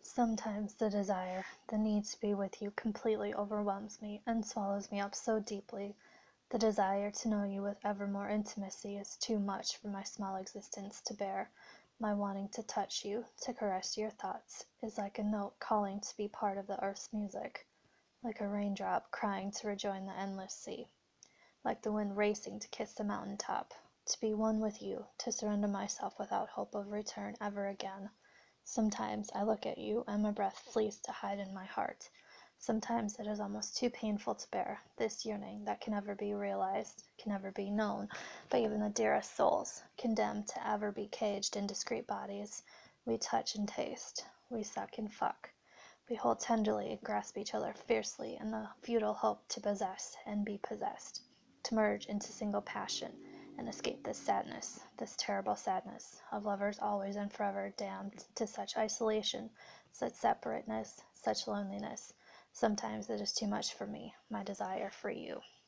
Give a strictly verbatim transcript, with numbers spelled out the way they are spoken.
Sometimes the desire, the need to be with you completely overwhelms me and swallows me up so deeply. The desire to know you with ever more intimacy is too much for my small existence to bear. My wanting to touch you, to caress your thoughts, is like a note calling to be part of the earth's music, like a raindrop crying to rejoin the endless sea, like the wind racing to kiss the mountain top, to be one with you, to surrender myself without hope of return ever again. Sometimes I look at you and my breath flees to hide in my heart. Sometimes it is almost too painful to bear, this yearning that can never be realized, can never be known by even the dearest souls, condemned to ever be caged in discrete bodies. We touch and taste, we suck and fuck. We hold tenderly and grasp each other fiercely in the futile hope to possess and be possessed, to merge into single passion and escape this sadness, this terrible sadness of lovers always and forever damned to such isolation, such separateness, such loneliness. Sometimes it is too much for me, my desire for you.